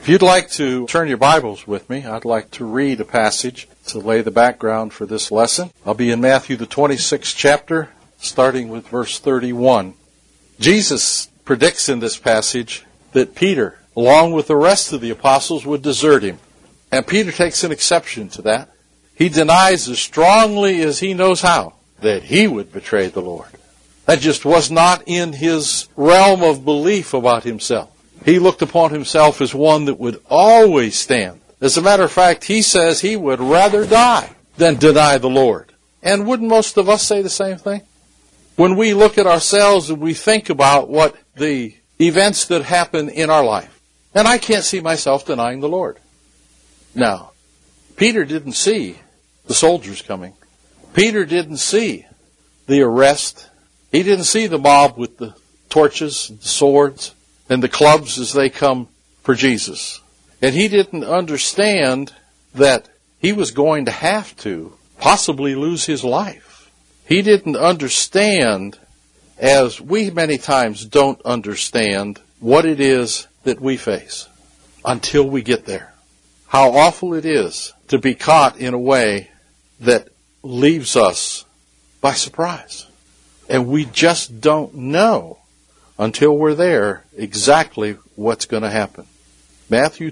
If you'd like to turn your Bibles with me, I'd like to read a passage to lay the background for this lesson. I'll be in Matthew the 26th chapter, starting with verse 31. Jesus predicts in this passage that Peter, along with the rest of the apostles, would desert him. And Peter takes an exception to that. He denies as strongly as he knows how that he would betray the Lord. That just was not in his realm of belief about himself. He looked upon himself as one that would always stand. As a matter of fact, he says he would rather die than deny the Lord. And wouldn't most of us say the same thing? When we look at ourselves and we think about what the events that happen in our life, and I can't see myself denying the Lord. Now, Peter didn't see the soldiers coming. Peter didn't see the arrest. He didn't see the mob with the torches, the swords, and the clubs as they come for Jesus. And he didn't understand that he was going to have to possibly lose his life. He didn't understand, as we many times don't understand, what it is that we face until we get there. How awful it is to be caught in a way that leaves us by surprise. And we just don't know until we're there exactly what's going to happen. Matthew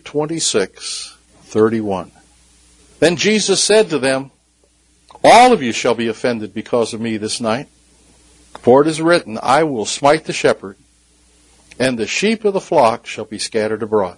26:31. Then Jesus said to them, "All of you shall be offended because of me this night. For it is written, I will smite the shepherd, and the sheep of the flock shall be scattered abroad.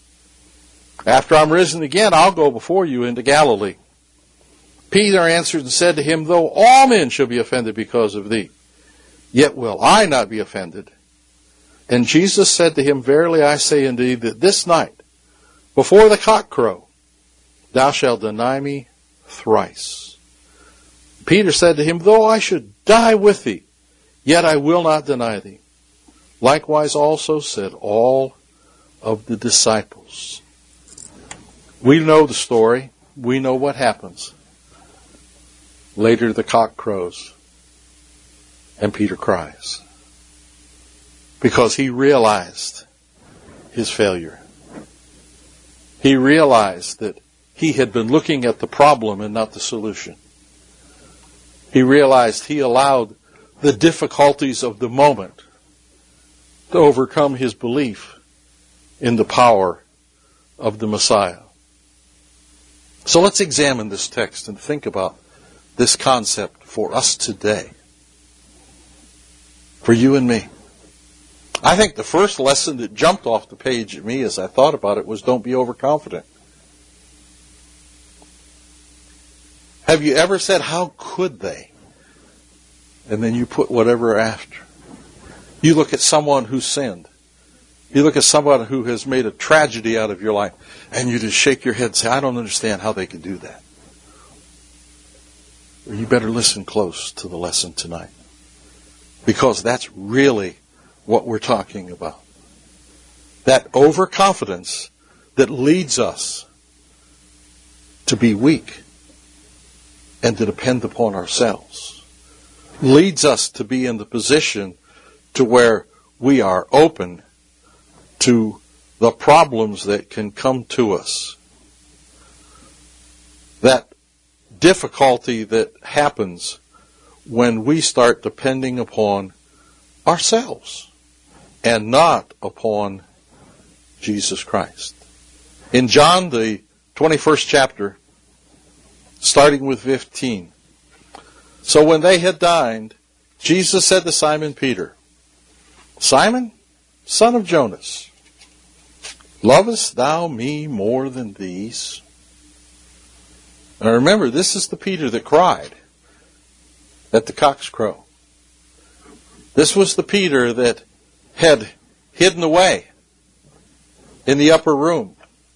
After I'm risen again, I'll go before you into Galilee." Peter answered and said to him, "Though all men shall be offended because of thee, yet will I not be offended." And Jesus said to him, "Verily I say unto thee, that this night, before the cock crow, thou shalt deny me thrice." Peter said to him, "Though I should die with thee, yet I will not deny thee." Likewise also said all of the disciples. We know the story. We know what happens. Later the cock crows, and Peter cries, because he realized his failure. He realized that he had been looking at the problem and not the solution. He realized he allowed the difficulties of the moment to overcome his belief in the power of the Messiah. So let's examine this text and think about this concept for us today. For you and me. I think the first lesson that jumped off the page at me as I thought about it was don't be overconfident. Have you ever said, how could they? And then you put whatever after. You look at someone who sinned. You look at someone who has made a tragedy out of your life, and you just shake your head and say, I don't understand how they could do that. Well, you better listen close to the lesson tonight, because that's really what we're talking about. That overconfidence that leads us to be weak and to depend upon ourselves, leads us to be in the position to where we are open to the problems that can come to us. That difficulty that happens when we start depending upon ourselves and not upon Jesus Christ. In John, the 21st chapter, starting with 15. So when they had dined, Jesus said to Simon Peter, "Simon, son of Jonas, lovest thou me more than these?" Now remember, this is the Peter that cried at the cock's crow. This was the Peter that had hidden away in the upper room.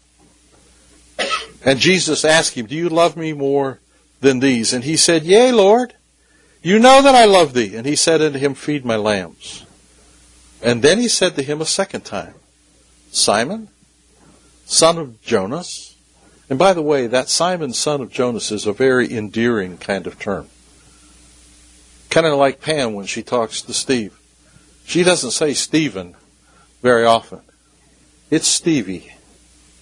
And Jesus asked him, "Do you love me more than these?" And he said, "Yea, Lord, you know that I love thee." And he said unto him, "Feed my lambs." And then he said to him a second time, "Simon, son of Jonas." And by the way, that Simon, son of Jonas is a very endearing kind of term. Kind of like Pam when she talks to Steve. She doesn't say Stephen very often. It's Stevie.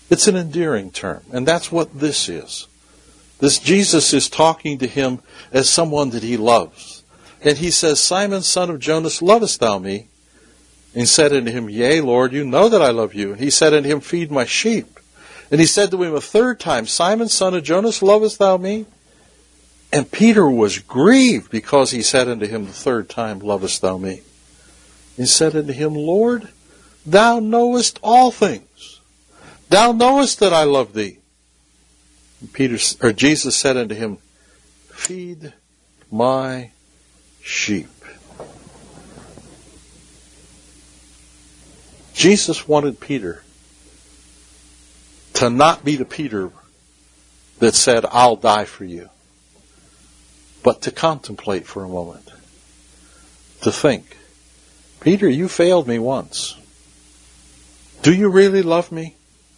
It's an endearing term, and that's what this is. This Jesus is talking to him as someone that he loves. And he says, Simon, son of Jonas, lovest thou me? And he said unto him, Yea, Lord, you know that I love you. And he said unto him, Feed my sheep. And he said to him a third time, Simon, son of Jonas, lovest thou me? And Peter was grieved because he said unto him the third time, Lovest thou me? He said unto him, Lord, thou knowest all things. Thou knowest that I love thee. And Jesus said unto him, Feed my sheep. Jesus wanted Peter to not be the Peter that said, I'll die for you, but to contemplate for a moment, to think, Peter, you failed me once. Do you really love me?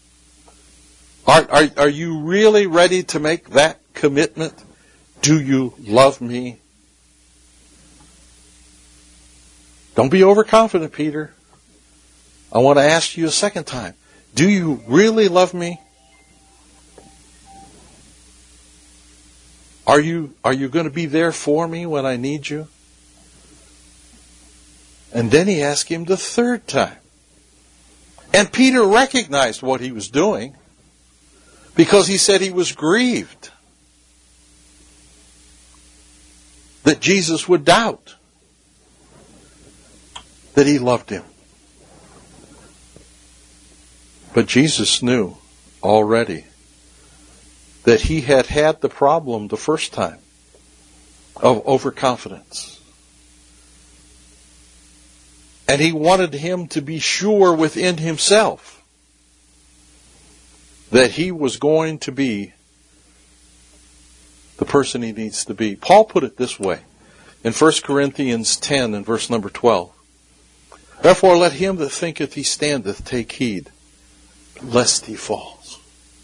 Are you really ready to make that commitment? Do you love me? Don't be overconfident, Peter. I want to ask you a second time. Do you really love me? Are you going to be there for me when I need you? And then he asked him the third time. And Peter recognized what he was doing because he said he was grieved that Jesus would doubt that he loved him. But Jesus knew already that he had had the problem the first time of overconfidence. And he wanted him to be sure within himself that he was going to be the person he needs to be. Paul put it this way in 1 Corinthians 10 and verse number 12. Therefore let him that thinketh he standeth take heed, lest he falls.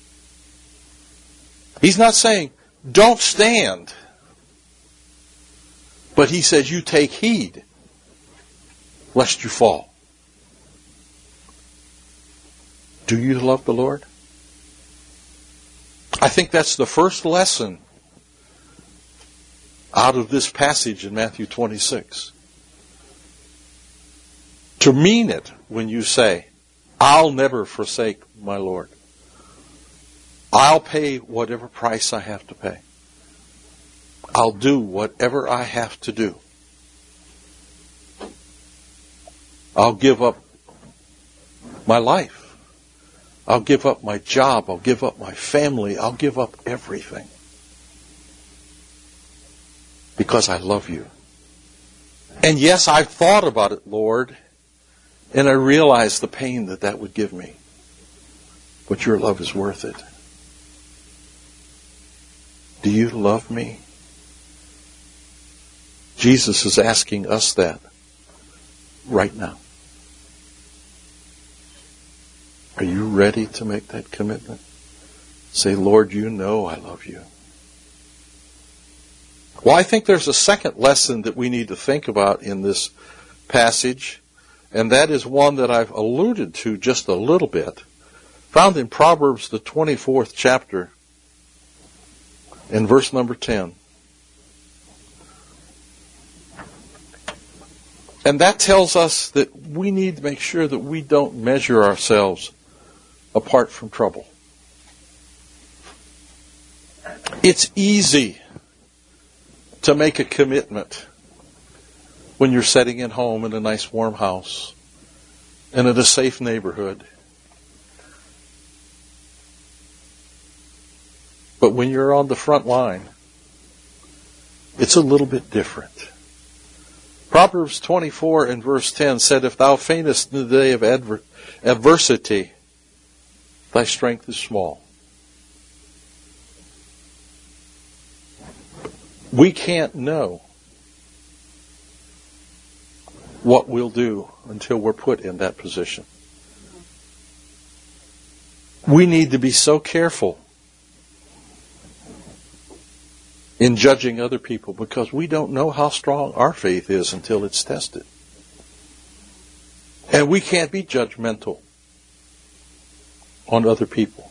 He's not saying, don't stand. But he says, you take heed, lest you fall. Do you love the Lord? I think that's the first lesson out of this passage in Matthew 26. To mean it when you say, I'll never forsake my Lord. I'll pay whatever price I have to pay. I'll do whatever I have to do. I'll give up my life. I'll give up my job. I'll give up my family. I'll give up everything. Because I love you. And yes, I've thought about it, Lord. And I realize the pain that would give me. But your love is worth it. Do you love me? Jesus is asking us that right now. Are you ready to make that commitment? Say, Lord, you know I love you. Well, I think there's a second lesson that we need to think about in this passage. And that is one that I've alluded to just a little bit, found in Proverbs, the 24th chapter, in verse number 10. And that tells us that we need to make sure that we don't measure ourselves apart from trouble. It's easy to make a commitment when you're sitting at home in a nice warm house and in a safe neighborhood. But when you're on the front line, it's a little bit different. Proverbs 24 and verse 10 said, If thou faintest in the day of adversity, thy strength is small. We can't know what we'll do until we're put in that position. We need to be so careful in judging other people because we don't know how strong our faith is until it's tested. And we can't be judgmental. on other people.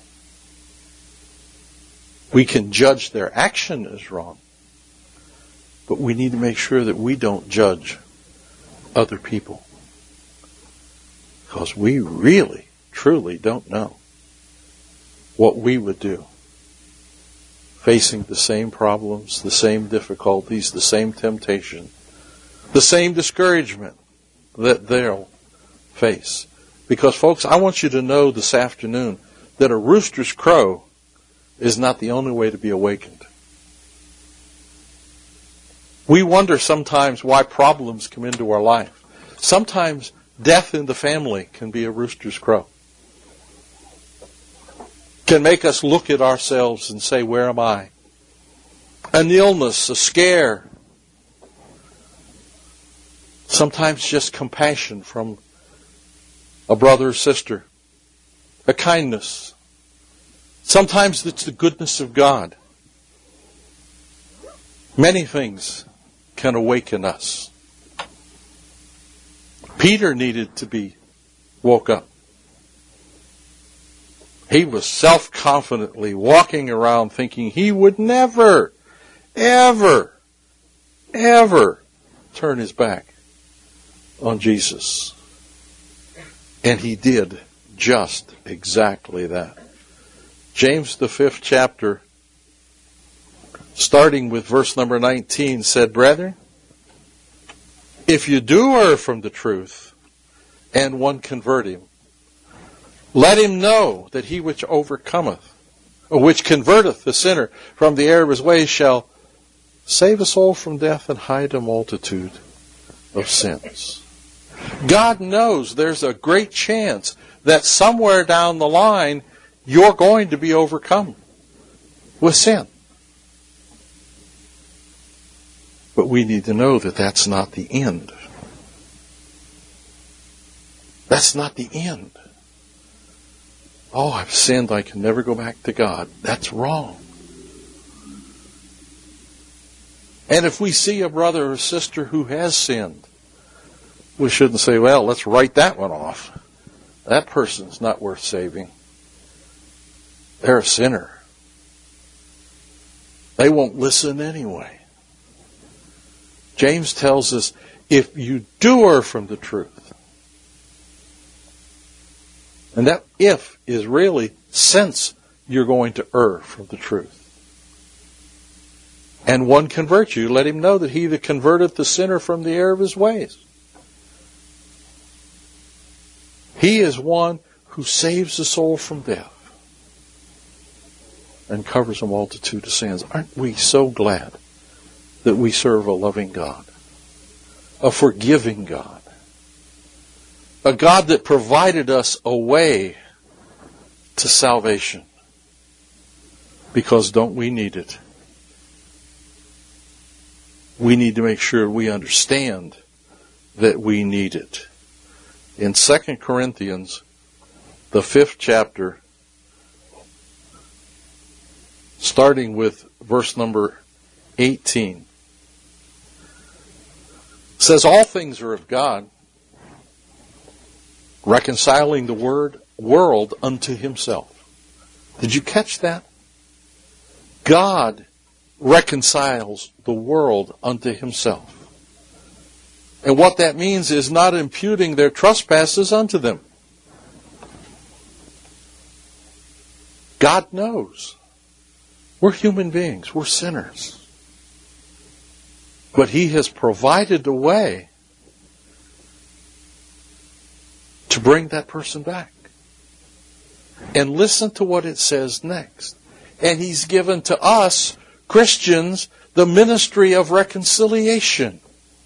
We can judge their action as wrong, but we need to make sure that we don't judge other people, because we really, truly don't know what we would do facing the same problems, the same difficulties, the same temptation, the same discouragement that they'll face. Because, folks, I want you to know this afternoon that a rooster's crow is not the only way to be awakened. We wonder sometimes why problems come into our life. Sometimes death in the family can be a rooster's crow. Can make us look at ourselves and say, where am I? An illness, a scare. Sometimes just compassion from a brother or sister. A kindness. Sometimes it's the goodness of God. Many things can awaken us. Peter needed to be woke up. He was self-confidently walking around thinking he would never, ever, ever turn his back on Jesus. And he did just exactly that. James, the 5th chapter, starting with verse number 19, said, Brethren, if you do err from the truth, and one convert him, let him know that he which overcometh, or which converteth the sinner from the error of his ways, shall save a soul from death and hide a multitude of sins. God knows there's a great chance that somewhere down the line you're going to be overcome with sin. But we need to know that that's not the end. That's not the end. Oh, I've sinned, I can never go back to God. That's wrong. And if we see a brother or sister who has sinned, we shouldn't say, well, let's write that one off. That person's not worth saving. They're a sinner. They won't listen anyway. James tells us, if you do err from the truth, and that if is really since you're going to err from the truth. And one convert you, let him know that he that converteth the sinner from the error of his ways. He is one who saves the soul from death and covers a multitude of sins. Aren't we so glad that we serve a loving God, a forgiving God, a God that provided us a way to salvation? Because don't we need it? We need to make sure we understand that we need it. In 2 Corinthians, the 5th chapter, starting with verse number 18, says, all things are of God, reconciling the world unto himself. Did you catch that? God reconciles the world unto himself. And what that means is not imputing their trespasses unto them. God knows. We're human beings. We're sinners. But he has provided a way to bring that person back. And listen to what it says next. And he's given to us, Christians, the ministry of reconciliation.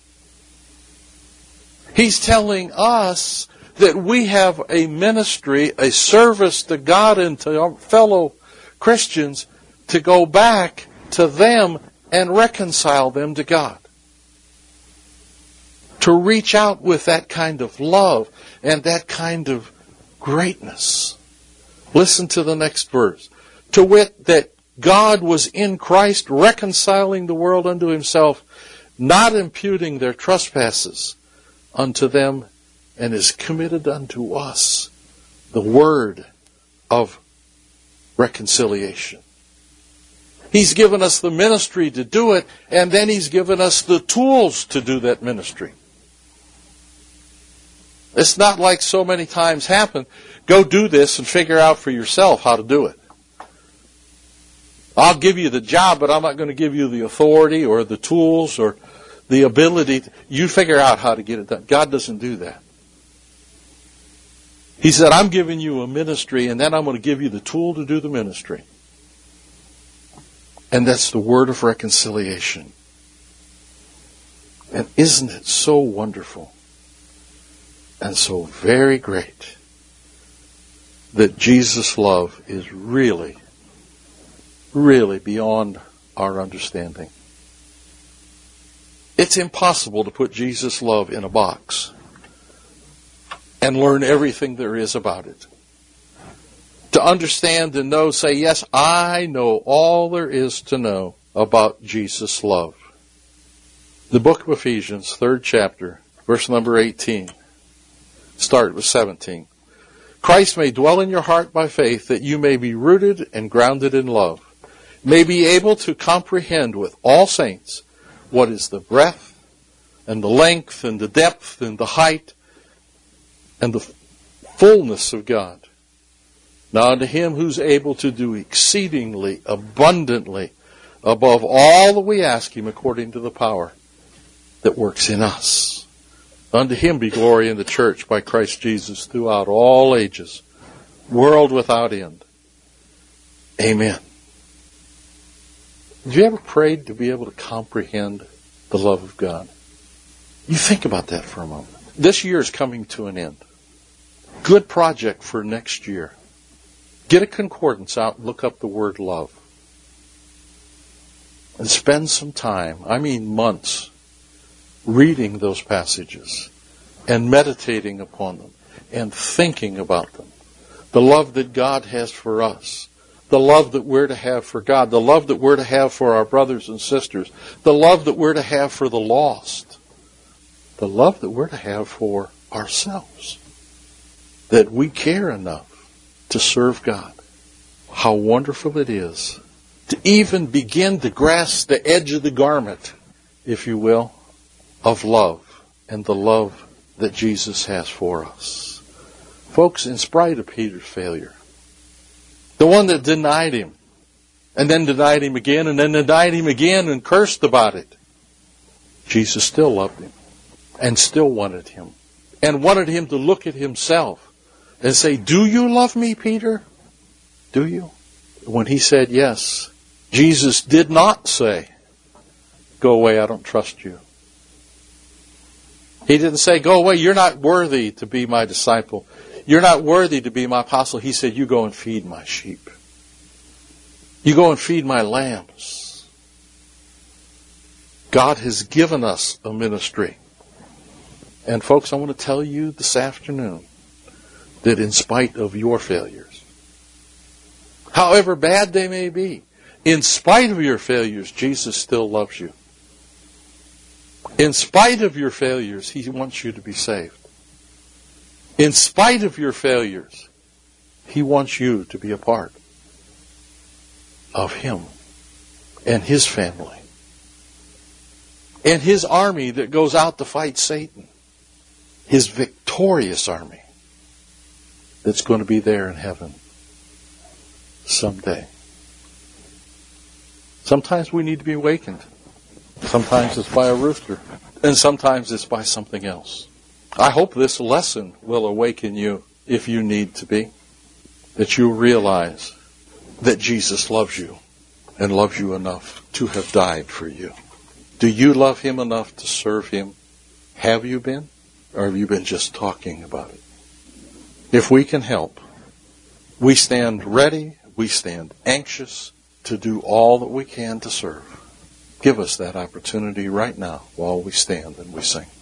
He's telling us that we have a ministry, a service to God and to our fellow Christians to go back to them and reconcile them to God. To reach out with that kind of love and that kind of greatness. Listen to the next verse. To wit, that God was in Christ reconciling the world unto himself, not imputing their trespasses unto them, and is committed unto us the word of reconciliation. He's given us the ministry to do it, and then He's given us the tools to do that ministry. It's not like so many times happen, go do this and figure out for yourself how to do it. I'll give you the job, but I'm not going to give you the authority or the tools or the ability. You figure out how to get it done. God doesn't do that. He said, I'm giving you a ministry, and then I'm going to give you the tool to do the ministry. And that's the word of reconciliation. And isn't it so wonderful and so very great that Jesus' love is really, really beyond our understanding? It's impossible to put Jesus' love in a box and learn everything there is about it. To understand and know, say, yes, I know all there is to know about Jesus' love. The book of Ephesians, 3rd chapter, verse number 18. Start with 17. Christ may dwell in your heart by faith, that you may be rooted and grounded in love, may be able to comprehend with all saints what is the breadth and the length and the depth and the height and the fullness of God. Now unto Him who's able to do exceedingly abundantly above all that we ask Him, according to the power that works in us. Unto Him be glory in the church by Christ Jesus throughout all ages, world without end. Amen. Have you ever prayed to be able to comprehend the love of God? You think about that for a moment. This year is coming to an end. Good project for next year. Get a concordance out and look up the word love. And spend some time, I mean months, reading those passages and meditating upon them and thinking about them. The love that God has for us. The love that we're to have for God. The love that we're to have for our brothers and sisters. The love that we're to have for the lost. The love that we're to have for ourselves. That we care enough to serve God. How wonderful it is to even begin to grasp the edge of the garment, if you will, of love and the love that Jesus has for us. Folks, in spite of Peter's failure, the one that denied Him, and then denied Him again, and then denied Him again and cursed about it, Jesus still loved him and still wanted him and wanted him to look at himself and say, do you love me, Peter? Do you? When he said yes, Jesus did not say, go away, I don't trust you. He didn't say, go away, you're not worthy to be my disciple. You're not worthy to be my apostle. He said, you go and feed my sheep. You go and feed my lambs. God has given us a ministry. And folks, I want to tell you this afternoon that in spite of your failures, however bad they may be, in spite of your failures, Jesus still loves you. In spite of your failures, He wants you to be saved. In spite of your failures, He wants you to be a part of Him and His family and His army that goes out to fight Satan. His victorious army that's going to be there in heaven someday. Sometimes we need to be awakened. Sometimes it's by a rooster. And sometimes it's by something else. I hope this lesson will awaken you, if you need to be, that you realize that Jesus loves you and loves you enough to have died for you. Do you love Him enough to serve Him? Have you been? Or have you been just talking about it? If we can help, we stand ready, we stand anxious to do all that we can to serve. Give us that opportunity right now while we stand and we sing.